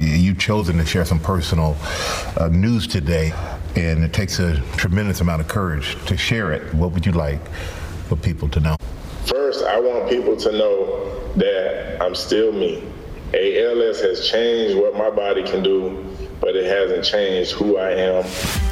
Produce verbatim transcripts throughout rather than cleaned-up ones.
You've chosen to share some personal uh, news today, and it takes a tremendous amount of courage to share it. What would you like for people to know? First, I want people to know that I'm still me. A L S has changed what my body can do, but it hasn't changed who I am.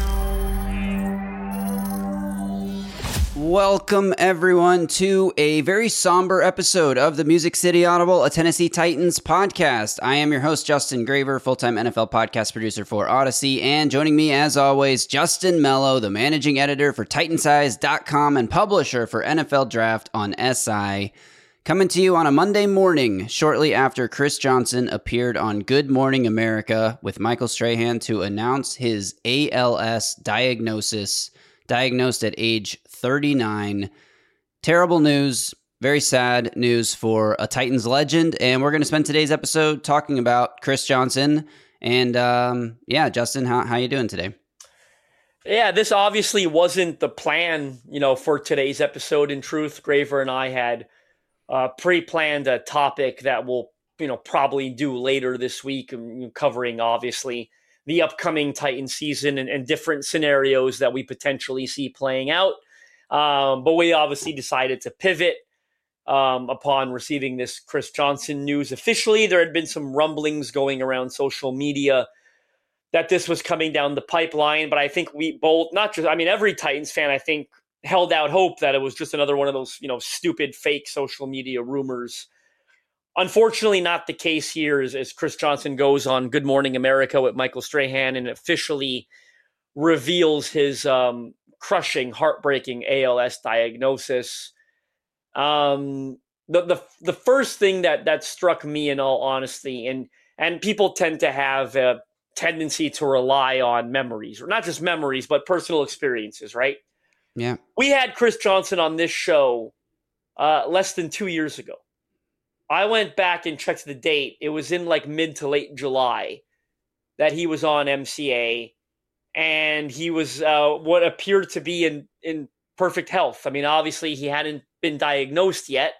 Welcome, everyone, to a very somber episode of the Music City Audible, a Tennessee Titans podcast. I am your host, Justin Graver, full-time N F L podcast producer for Odyssey, and joining me, as always, Justin Mello, the managing editor for Titans Eyes dot com and publisher for N F L Draft on S I. Coming to you on a Monday morning, shortly after Chris Johnson appeared on Good Morning America with Michael Strahan to announce his A L S diagnosis, diagnosed at age thirty-nine. Terrible news, very sad news for a Titans legend, and we're going to spend today's episode talking about Chris Johnson. And um, yeah, Justin, how how you doing today? Yeah, this obviously wasn't the plan, you know, for today's episode. In truth, Graver and I had uh, pre-planned a topic that we'll, you know, probably do later this week, covering obviously the upcoming Titans season and, and different scenarios that we potentially see playing out. Um, but we obviously decided to pivot um, upon receiving this Chris Johnson news officially. There had been some rumblings going around social media that this was coming down the pipeline, but I think we both, not just, I mean, every Titans fan, I think, held out hope that it was just another one of those, you know, stupid fake social media rumors. Unfortunately, not the case here as, as Chris Johnson goes on Good Morning America with Michael Strahan and officially reveals his um, crushing, heartbreaking A L S diagnosis. Um, the, the the first thing that that struck me, in all honesty, and and people tend to have a tendency to rely on memories, or not just memories, but personal experiences, right? Yeah. We had Chris Johnson on this show uh, less than two years ago. I went back and checked the date. It was in like mid to late July that he was on M C A, and he was uh, what appeared to be in, in perfect health. I mean, obviously he hadn't been diagnosed yet.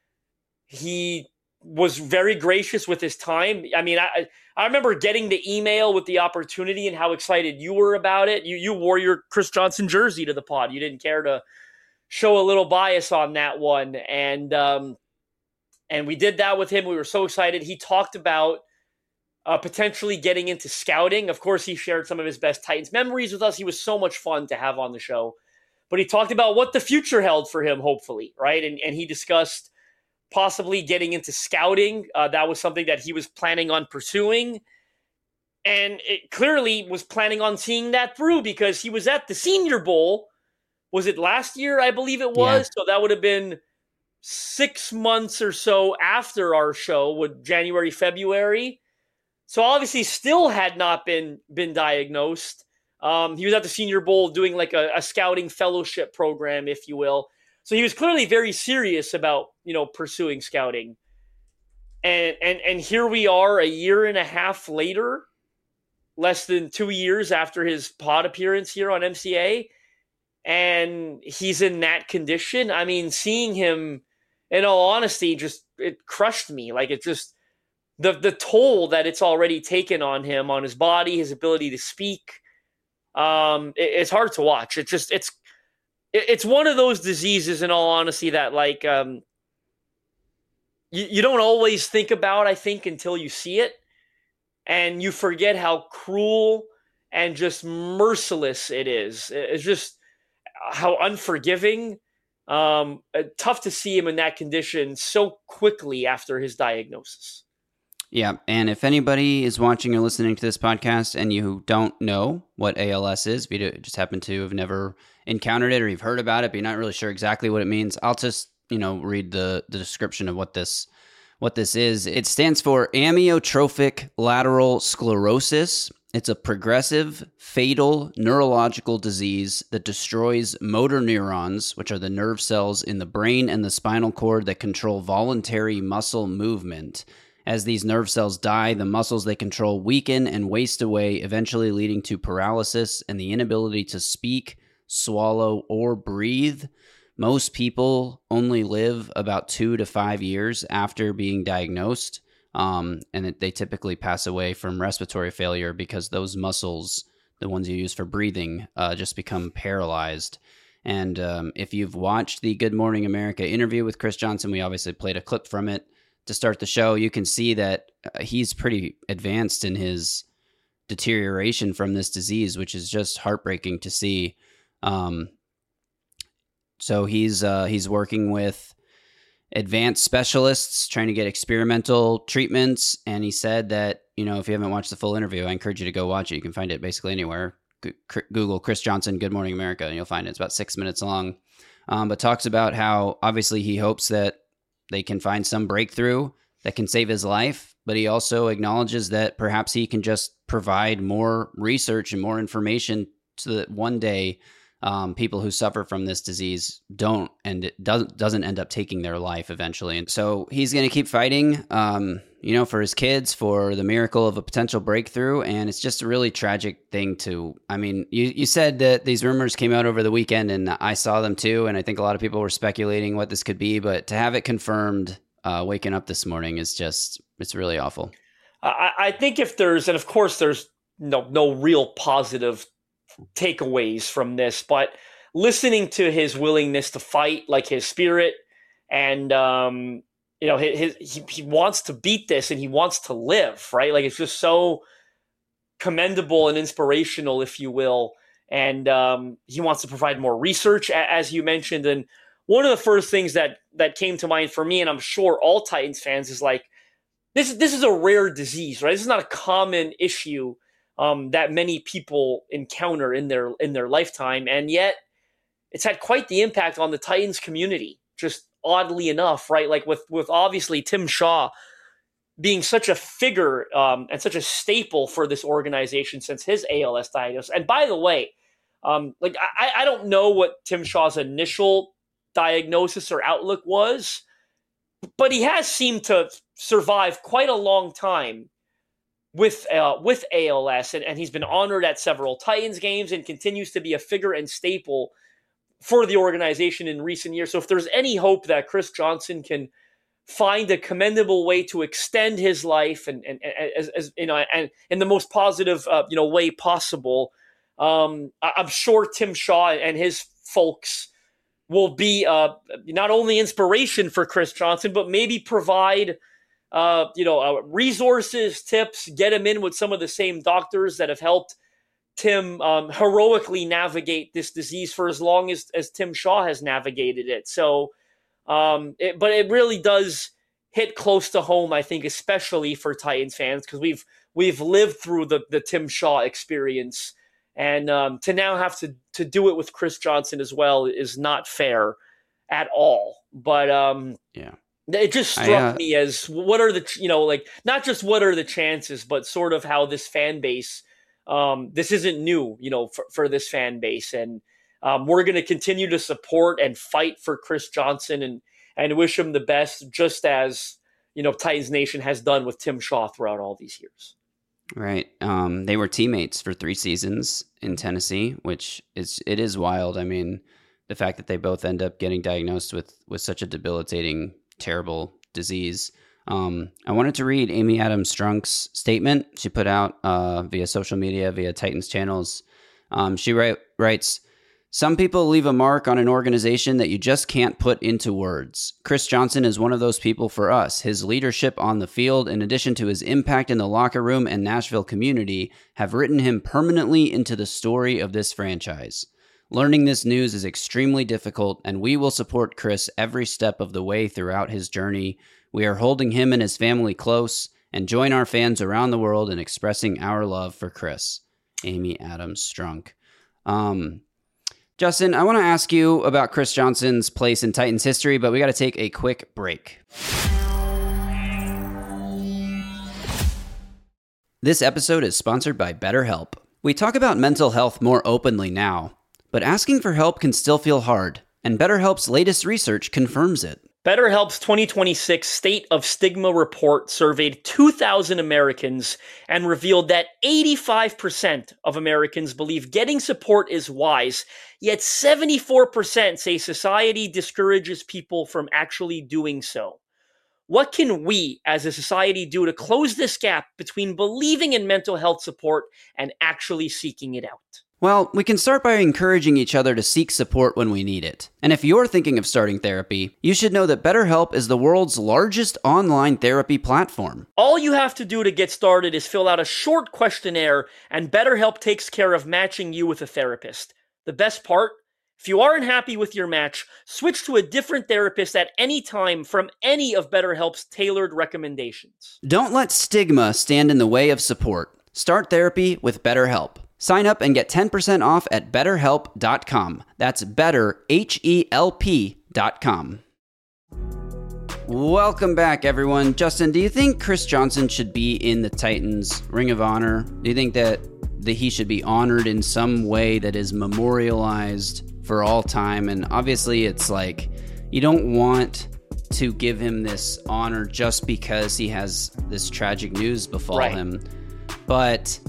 He was very gracious with his time. I mean, I I remember getting the email with the opportunity and how excited you were about it. You you wore your Chris Johnson jersey to the pod. You didn't care to show a little bias on that one, and um, and we did that with him. We were so excited. He talked about uh, potentially getting into scouting. Of course, he shared some of his best Titans memories with us. He was so much fun to have on the show. But he talked about what the future held for him, hopefully, right? And and he discussed possibly getting into scouting. Uh, that was something that he was planning on pursuing. And it clearly was planning on seeing that through, because he was at the Senior Bowl. Was it last year? I believe it was. Yeah. So that would have been six months or so after our show, with January, February. So obviously still had not been, been diagnosed. Um, he was at the Senior Bowl doing like a, a scouting fellowship program, if you will. So he was clearly very serious about, you know, pursuing scouting. And and and here we are a year and a half later, less than two years after his pod appearance here on M C A. And he's in that condition. I mean, seeing him, in all honesty, just, it crushed me. Like, it just, the the toll that it's already taken on him, on his body, his ability to speak, um, it, it's hard to watch. It's just, it's, it, it's one of those diseases, in all honesty, that like, um, you, you don't always think about, I think, until you see it. And you forget how cruel and just merciless it is. It's just how unforgiving. Um, tough to see him in that condition so quickly after his diagnosis. Yeah, and if anybody is watching or listening to this podcast and you don't know what A L S is, if you just happen to have never encountered it or you've heard about it, but you're not really sure exactly what it means, I'll just, you know, read the, the description of what this what this is. It stands for amyotrophic lateral sclerosis. It's a progressive, fatal neurological disease that destroys motor neurons, which are the nerve cells in the brain and the spinal cord that control voluntary muscle movement. As these nerve cells die, the muscles they control weaken and waste away, eventually leading to paralysis and the inability to speak, swallow, or breathe. Most people only live about two to five years after being diagnosed. Um, and it, they typically pass away from respiratory failure because those muscles, the ones you use for breathing, uh, just become paralyzed. And um, if you've watched the Good Morning America interview with Chris Johnson, we obviously played a clip from it to start the show. You can see that uh, he's pretty advanced in his deterioration from this disease, which is just heartbreaking to see. Um, so he's uh, he's working with advanced specialists trying to get experimental treatments. And he said that, you know, if you haven't watched the full interview, I encourage you to go watch it. You can find it basically anywhere. Google Chris Johnson, Good Morning America, and you'll find it. It's about six minutes long, um, but talks about how obviously he hopes that they can find some breakthrough that can save his life, but he also acknowledges that perhaps he can just provide more research and more information so that one day um, people who suffer from this disease don't, and it doesn't, doesn't end up taking their life eventually. And so he's going to keep fighting, um, you know, for his kids, for the miracle of a potential breakthrough. And it's just a really tragic thing to, I mean, you, you said that these rumors came out over the weekend and I saw them too. And I think a lot of people were speculating what this could be, but to have it confirmed, uh, waking up this morning is just, it's really awful. I, I think if there's, and of course there's no, no real positive takeaways from this, but listening to his willingness to fight, like his spirit, and, um, you know, his, his, he, he wants to beat this and he wants to live, right? Like, it's just so commendable and inspirational, if you will. And um, he wants to provide more research, as you mentioned. And one of the first things that that came to mind for me, and I'm sure all Titans fans, is like, this, this is a rare disease, right? This is not a common issue um, that many people encounter in their in their lifetime. And yet it's had quite the impact on the Titans community, just oddly enough, right? Like with, with obviously Tim Shaw being such a figure um, and such a staple for this organization since his A L S diagnosis. And by the way, um, like I, I don't know what Tim Shaw's initial diagnosis or outlook was, but he has seemed to survive quite a long time with uh, with A L S, and, and he's been honored at several Titans games and continues to be a figure and staple for the organization in recent years. So if there's any hope that Chris Johnson can find a commendable way to extend his life and, and, and as, as you know, and in the most positive, uh, you know, way possible, um, I'm sure Tim Shaw and his folks will be uh, not only inspiration for Chris Johnson, but maybe provide, uh, you know, uh, resources, tips, get him in with some of the same doctors that have helped Tim um, heroically navigate this disease for as long as, as Tim Shaw has navigated it. So, um, it, but it really does hit close to home, I think, especially for Titans fans, because we've we've lived through the the Tim Shaw experience, and um, to now have to to do it with Chris Johnson as well is not fair at all. But um, yeah, it just struck I, uh... me as what are the you know like not just what are the chances, but sort of how this fan base. Um, this isn't new, you know, for, for this fan base. And um, we're going to continue to support and fight for Chris Johnson and, and wish him the best, just as, you know, Titans Nation has done with Tim Shaw throughout all these years. Right. Um, they were teammates for three seasons in Tennessee, which is, it is wild. I mean, the fact that they both end up getting diagnosed with, with such a debilitating, terrible disease. Um, I wanted to read Amy Adams Strunk's statement she put out uh, via social media, via Titans channels. Um, she write, writes, "Some people leave a mark on an organization that you just can't put into words. Chris Johnson is one of those people for us. His leadership on the field, in addition to his impact in the locker room and Nashville community, have written him permanently into the story of this franchise. Learning this news is extremely difficult, and we will support Chris every step of the way throughout his journey. We are holding him and his family close and join our fans around the world in expressing our love for Chris." Amy Adams Strunk. Um, Justin, I want to ask you about Chris Johnson's place in Titans history, but we got to take a quick break. This episode is sponsored by BetterHelp. We talk about mental health more openly now, but asking for help can still feel hard, and BetterHelp's latest research confirms it. BetterHelp's twenty twenty-six State of Stigma report surveyed two thousand Americans and revealed that eighty-five percent of Americans believe getting support is wise, yet seventy-four percent say society discourages people from actually doing so. What can we as a society do to close this gap between believing in mental health support and actually seeking it out? Well, we can start by encouraging each other to seek support when we need it. And if you're thinking of starting therapy, you should know that BetterHelp is the world's largest online therapy platform. All you have to do to get started is fill out a short questionnaire, and BetterHelp takes care of matching you with a therapist. The best part? If you aren't happy with your match, switch to a different therapist at any time from any of BetterHelp's tailored recommendations. Don't let stigma stand in the way of support. Start therapy with BetterHelp. Sign up and get ten percent off at better help dot com. That's better, H E L P dot com. Welcome back, everyone. Justin, do you think Chris Johnson should be in the Titans Ring of Honor? Do you think that, that he should be honored in some way that is memorialized for all time? And obviously, it's like, you don't want to give him this honor just because he has this tragic news befall Right. him. But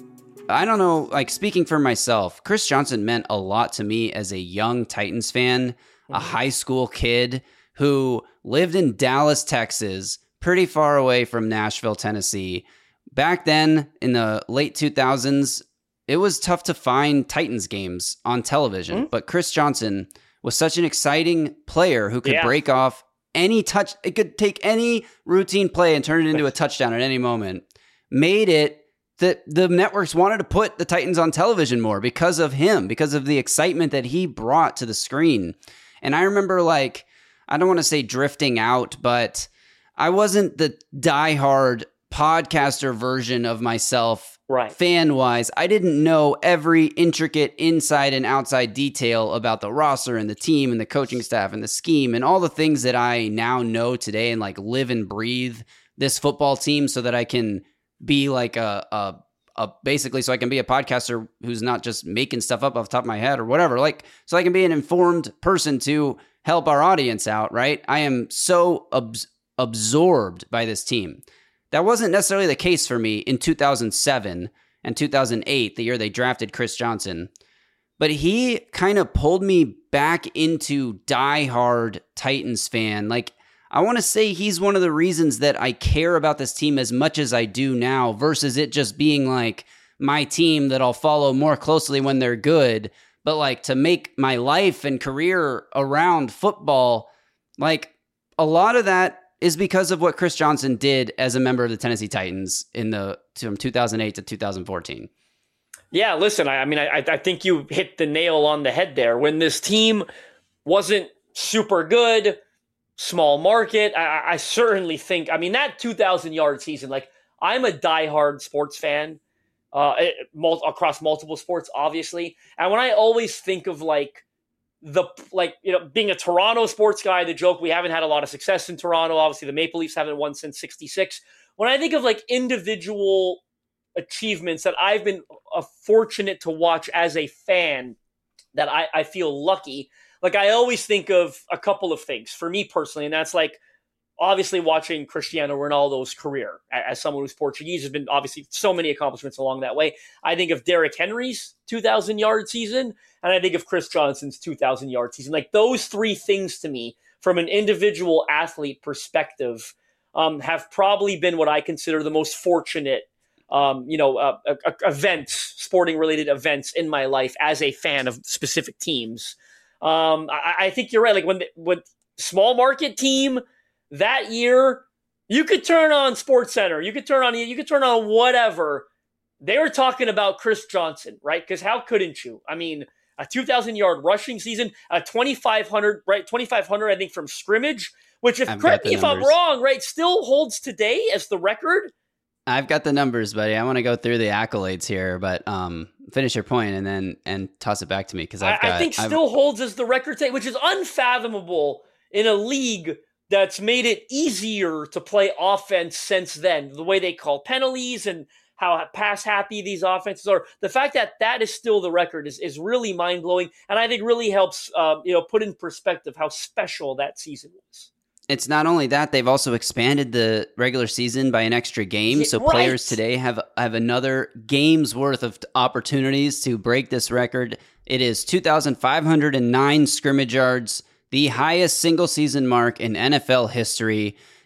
I don't know, like, speaking for myself, Chris Johnson meant a lot to me as a young Titans fan, mm-hmm. a high school kid who lived in Dallas, Texas, pretty far away from Nashville, Tennessee. Back then, in the late two thousands, it was tough to find Titans games on television, mm-hmm. but Chris Johnson was such an exciting player who could yeah. break off any touch. It could take any routine play and turn it into a touchdown at any moment. Made it that the networks wanted to put the Titans on television more because of him, because of the excitement that he brought to the screen. And I remember, like, I don't want to say drifting out, but I wasn't the diehard podcaster version of myself, right. fan-wise. I didn't know every intricate inside and outside detail about the roster and the team and the coaching staff and the scheme and all the things that I now know today and, like, live and breathe this football team so that I can be like a, a, a basically so I can be a podcaster who's not just making stuff up off the top of my head or whatever, like, so I can be an informed person to help our audience out, right? I am so ab- absorbed by this team. That wasn't necessarily the case for me in two thousand seven and two thousand eight, the year they drafted Chris Johnson, but he kind of pulled me back into diehard Titans fan. Like, I want to say he's one of the reasons that I care about this team as much as I do now versus it just being like my team that I'll follow more closely when they're good. But like to make my life and career around football, like a lot of that is because of what Chris Johnson did as a member of the Tennessee Titans in the from two thousand eight to two thousand fourteen. Yeah, listen, I, I mean, I, I think you hit the nail on the head there. When this team wasn't super good, small market, I, I certainly think, I mean, that two thousand yard season, like, I'm a diehard sports fan uh, mul- across multiple sports, obviously. And when I always think of, like, the, like, you know, being a Toronto sports guy, the joke, we haven't had a lot of success in Toronto. Obviously, the Maple Leafs haven't won since sixty-six. When I think of, like, individual achievements that I've been uh, fortunate to watch as a fan, that I, I feel lucky. Like, I always think of a couple of things for me personally, and that's, like, obviously watching Cristiano Ronaldo's career as someone who's Portuguese. Has been obviously so many accomplishments along that way. I think of Derrick Henry's two thousand yard season, and I think of Chris Johnson's two thousand yard season. Like, those three things to me, from an individual athlete perspective, um, have probably been what I consider the most fortunate Um, you know, uh, uh, events, sporting related events in my life as a fan of specific teams. Um, I, I think you're right. Like, when the, when small market team that year, you could turn on SportsCenter, you could turn on, you could turn on whatever. They were talking about Chris Johnson, right? Because how couldn't you? I mean, a two thousand yard rushing season, a twenty-five hundred, right? twenty-five hundred, I think, from scrimmage, which, if correct me if I'm wrong, right, still holds today as the record. I've got the numbers, buddy. I want to go through the accolades here, but um, finish your point and then and toss it back to me because I, I think still I've, holds as the record today, which is unfathomable in a league that's made it easier to play offense since then. The way they call penalties and how pass happy these offenses are. The fact that that is still the record is, is really mind blowing, and I think really helps um, you know put in perspective how special that season was. It's not only that, they've also expanded the regular season by an extra game. Yeah, so right. Players today have, have another game's worth of opportunities to break this record. It is two thousand five hundred nine scrimmage yards, the highest single season mark in N F L history.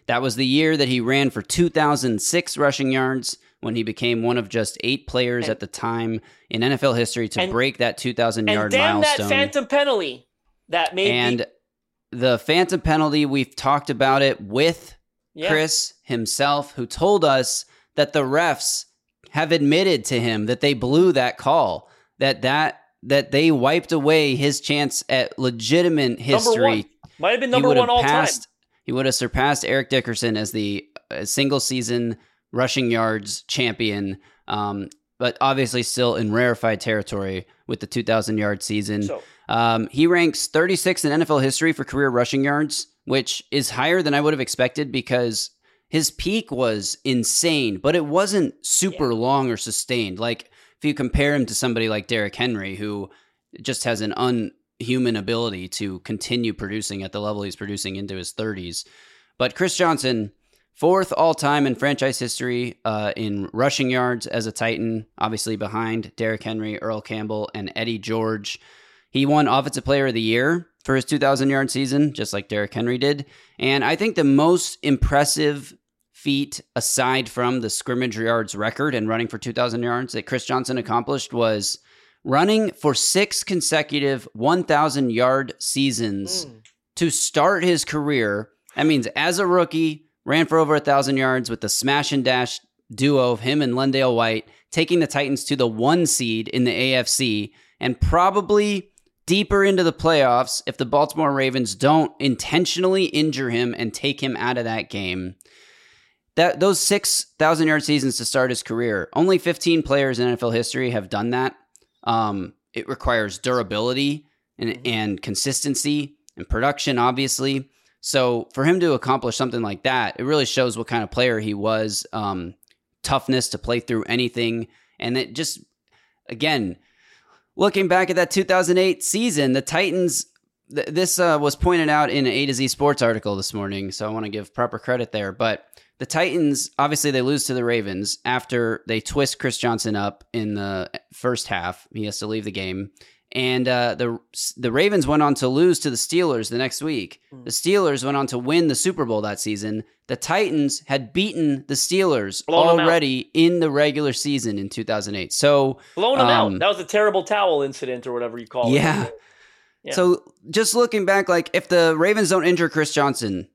That was the year that he ran for two thousand six rushing yards, when he became one of just eight players and, at the time in N F L history to and, break that two thousand yard and damn milestone. That phantom penalty that made and the, the phantom penalty, we've talked about it with yeah. Chris himself, who told us that the refs have admitted to him that they blew that call, that that that they wiped away his chance at legitimate history. Might have been number one all passed, time. He would have surpassed Eric Dickerson as the uh, single season rushing yards champion, um, but obviously still in rarefied territory with the two thousand yard season. So, um, he ranks thirty-sixth in N F L history for career rushing yards, which is higher than I would have expected because his peak was insane, but it wasn't super yeah. long or sustained. Like if you compare him to somebody like Derrick Henry, who just has an unhuman ability to continue producing at the level he's producing into his thirties. But Chris Johnson, fourth all-time in franchise history uh, in rushing yards as a Titan, obviously behind Derrick Henry, Earl Campbell, and Eddie George. He won Offensive Player of the Year for his two thousand yard season, just like Derrick Henry did. And I think the most impressive feat, aside from the scrimmage yards record and running for two thousand yards that Chris Johnson accomplished, was running for six consecutive one thousand yard seasons mm. to start his career. That means as a rookie, ran for over one thousand yards with the smash and dash duo of him and Lendale White, taking the Titans to the one seed in the A F C and probably deeper into the playoffs if the Baltimore Ravens don't intentionally injure him and take him out of that game. That those six thousand yard seasons to start his career, only fifteen players in N F L history have done that. Um, it requires durability and, and consistency and production, obviously. So for him to accomplish something like that, it really shows what kind of player he was. Um, toughness to play through anything. And it just, again, looking back at that two thousand eight season, the Titans, th- this uh, was pointed out in an A to Z Sports article this morning, so I want to give proper credit there. But the Titans, obviously they lose to the Ravens after they twist Chris Johnson up in the first half. He has to leave the game. And uh, the the Ravens went on to lose to the Steelers the next week. The Steelers went on to win the Super Bowl that season. The Titans had beaten the Steelers Blown already in the regular season in two thousand eight. So blown them um, out. That was a terrible towel incident or whatever you call yeah. it. Yeah. So just looking back, like if the Ravens don't injure Chris Johnson,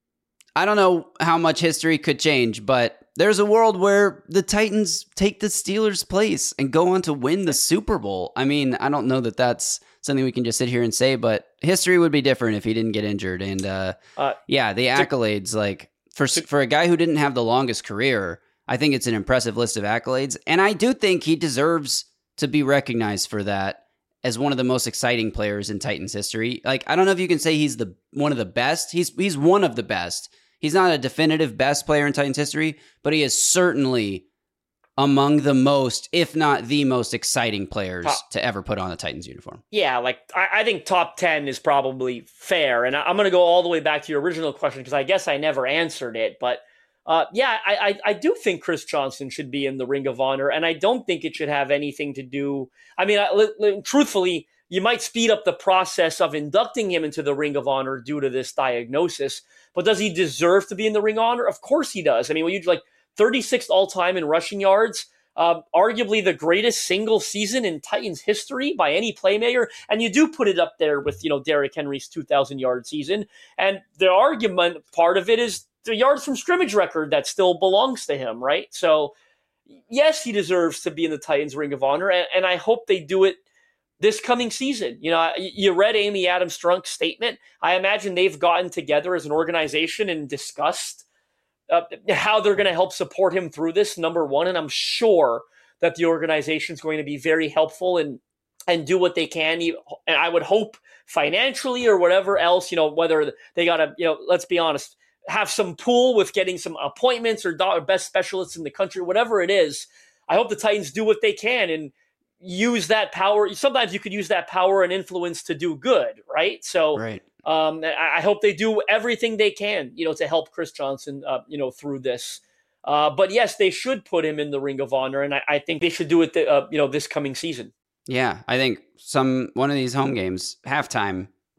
I don't know how much history could change, but there's a world where the Titans take the Steelers' place and go on to win the Super Bowl. I mean, I don't know that that's something we can just sit here and say, but history would be different if he didn't get injured. And uh, uh, yeah, the accolades, like for for a guy who didn't have the longest career, I think it's an impressive list of accolades. And I do think he deserves to be recognized for that as one of the most exciting players in Titans history. Like, I don't know if you can say he's the one of the best. He's he's one of the best. He's not a definitive best player in Titans history, but he is certainly among the most, if not the most exciting players top. to ever put on a Titans uniform. Yeah, like I, I think top ten is probably fair. And I, I'm going to go all the way back to your original question because I guess I never answered it. But uh, yeah, I, I, I do think Chris Johnson should be in the Ring of Honor. And I don't think it should have anything to do. I mean, I, li, truthfully, you might speed up the process of inducting him into the Ring of Honor due to this diagnosis. But does he deserve to be in the Ring of Honor? Of course he does. I mean, when you like thirty-sixth all-time in rushing yards, uh, arguably the greatest single season in Titans history by any playmaker, and you do put it up there with, you know, Derrick Henry's two thousand yard season. And the argument part of it is the yards from scrimmage record that still belongs to him, right? So yes, he deserves to be in the Titans Ring of Honor, and, and I hope they do it this coming season. You know, you read Amy Adams Strunk's statement. I imagine they've gotten together as an organization and discussed uh, how they're going to help support him through this, number one. And I'm sure that the organization is going to be very helpful and and do what they can. And I would hope financially or whatever else, you know, whether they got to, you know, let's be honest, have some pool with getting some appointments or best specialists in the country, whatever it is. I hope the Titans do what they can and use that power. Sometimes you could use that power and influence to do good, right? So right. Um, I hope they do everything they can, you know, to help Chris Johnson, uh, you know, through this. Uh, but yes, they should put him in the Ring of Honor, and I, I think they should do it, the, uh, you know, this coming season. Yeah, I think some one of these home games, halftime,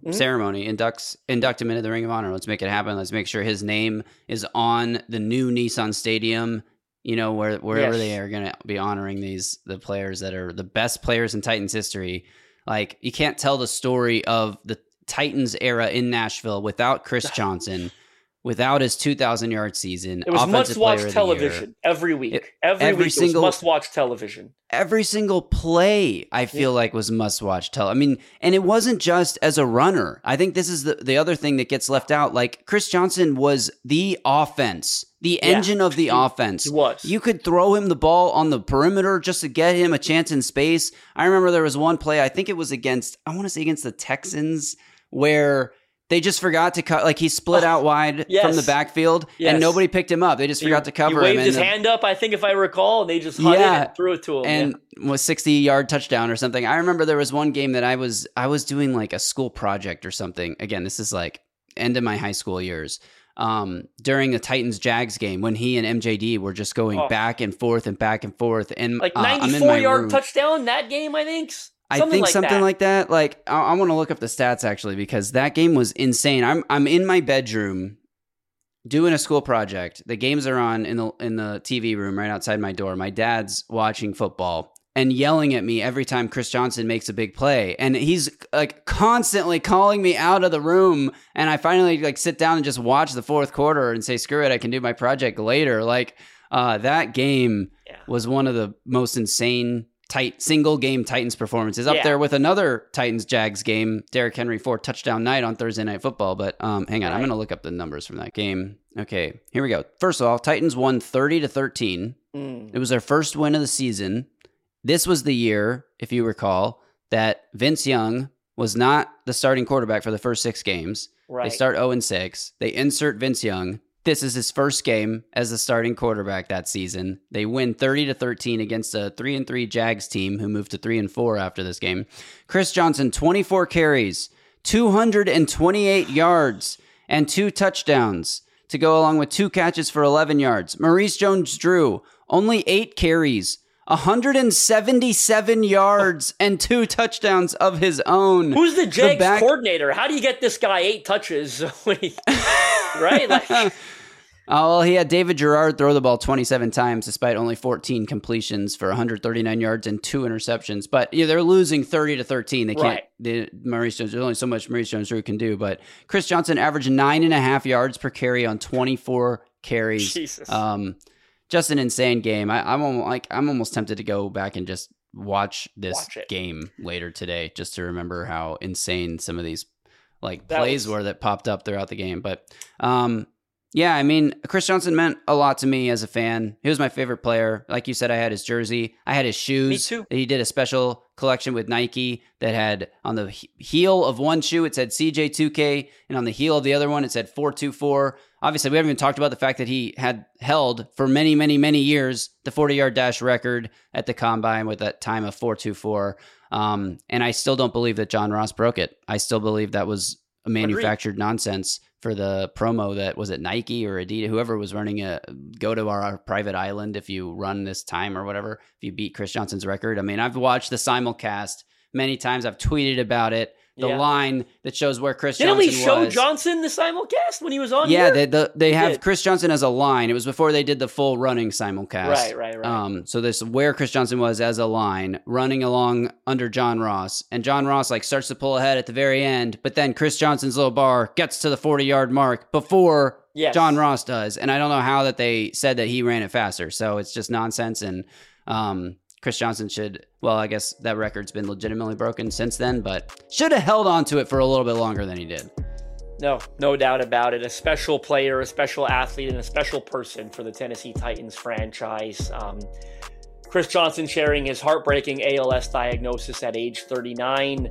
mm-hmm. ceremony, inducts induct him into the Ring of Honor. Let's make it happen. Let's make sure his name is on the new Nissan Stadium. You know, where wherever yes. they are going to be honoring these the players that are the best players in Titans history. Like, you can't tell the story of the Titans era in Nashville without Chris Johnson. Without his two thousand yard season. It was must-watch television every week. It, every, every week single, it was must-watch television. Every single play, I feel yeah. like, was must-watch television. I mean, and it wasn't just as a runner. I think this is the, the other thing that gets left out. Like, Chris Johnson was the offense, the yeah. engine of the he, offense. He was. You could throw him the ball on the perimeter just to get him a chance in space. I remember there was one play, I think it was against, I want to say against the Texans, where they just forgot to cut, like he split out wide yes. from the backfield yes. and nobody picked him up. They just forgot he, to cover he him. He waved his the, hand up, I think, if I recall, and they just hung yeah, it and threw it to him. And yeah. was sixty yard touchdown or something. I remember there was one game that I was, I was doing like a school project or something. Again, this is like end of my high school years. Um, during the Titans Jags game when he and M J D were just going oh. back and forth and back and forth. And like uh, ninety-four yard touchdown that game, I think. Something I think like something that. like that. Like I, I want to look up the stats actually because that game was insane. I'm I'm in my bedroom doing a school project. The games are on in the in the T V room right outside my door. My dad's watching football and yelling at me every time Chris Johnson makes a big play, and he's like constantly calling me out of the room. And I finally like sit down and just watch the fourth quarter and say, "Screw it, I can do my project later." Like uh, that game yeah. was one of the most insane. Tight single game Titans performances up yeah. there with another Titans Jags game, Derrick Henry four touchdown night on Thursday Night Football. But um, hang on, right. I'm going to look up the numbers from that game. Okay, here we go. First of all, Titans won thirty to thirteen. Mm. It was their first win of the season. This was the year, if you recall, that Vince Young was not the starting quarterback for the first six games. Right. They start oh and six. They insert Vince Young. This is his first game as the starting quarterback that season. They win thirty to thirteen against a three and three Jags team who moved to three and four after this game. Chris Johnson, twenty-four carries, two hundred twenty-eight yards, and two touchdowns to go along with two catches for eleven yards. Maurice Jones-Drew, only eight carries, one hundred seventy-seven yards, and two touchdowns of his own. Who's the Jags the back- coordinator? How do you get this guy eight touches? Right? Like, oh, well, he had David Gerard throw the ball twenty-seven times despite only fourteen completions for one hundred thirty-nine yards and two interceptions. But yeah, they're losing thirty to thirteen. They can't. Right. They, Maurice Jones, there's only so much Maurice Jones-Drew can do. But Chris Johnson averaged nine and a half yards per carry on twenty-four carries. Jesus. Um, just an insane game. I, I'm almost, like I'm almost tempted to go back and just watch this watch game later today, just to remember how insane some of these like that plays was... were that popped up throughout the game. But um, yeah, I mean, Chris Johnson meant a lot to me as a fan. He was my favorite player. Like you said, I had his jersey. I had his shoes. Me too. He did a special collection with Nike that had on the heel of one shoe, it said C J two K, and on the heel of the other one, it said four two four. Obviously, we haven't even talked about the fact that he had held for many, many, many years the forty-yard dash record at the Combine with that time of four two four. Um, and I still don't believe that John Ross broke it. I still believe that was a manufactured Agreed. nonsense for the promo that was it Nike or Adidas, whoever was running a go to our, our private island if you run this time or whatever, if you beat Chris Johnson's record. I mean, I've watched the simulcast many times. I've tweeted about it. The yeah. line that shows where Chris Didn't Johnson was. Didn't we show Johnson the simulcast when he was on Yeah, here? they, the, they we have did. Chris Johnson as a line. It was before they did the full running simulcast. Right, right, right. Um, so this where Chris Johnson was as a line running along under John Ross. And John Ross like starts to pull ahead at the very end, but then Chris Johnson's little bar gets to the forty-yard mark before yes. John Ross does. And I don't know how that they said that he ran it faster. So it's just nonsense. And um, Chris Johnson should, well, I guess that record's been legitimately broken since then, but should have held on to it for a little bit longer than he did. No, no doubt about it. A special player, a special athlete, and a special person for the Tennessee Titans franchise. Um, Chris Johnson sharing his heartbreaking A L S diagnosis at age thirty-nine.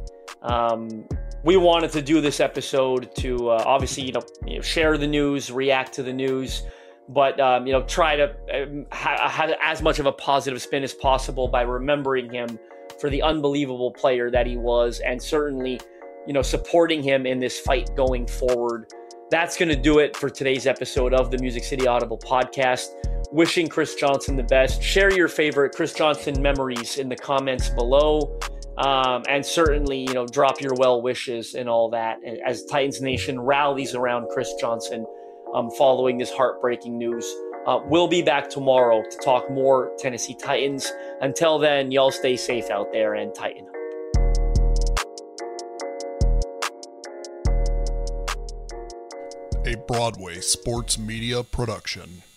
Um, we wanted to do this episode to uh, obviously, you know, you know, share the news, react to the news, but, um, you know, try to um, ha- have as much of a positive spin as possible by remembering him for the unbelievable player that he was, and certainly, you know, supporting him in this fight going forward. That's going to do it for today's episode of the Music City Audible podcast. Wishing Chris Johnson the best. Share your favorite Chris Johnson memories in the comments below. Um, and certainly, you know, drop your well wishes and all that as Titans Nation rallies around Chris Johnson um, following this heartbreaking news. Uh, we'll be back tomorrow to talk more Tennessee Titans. Until then, y'all stay safe out there and Titan up. A Broadway Sports Media production.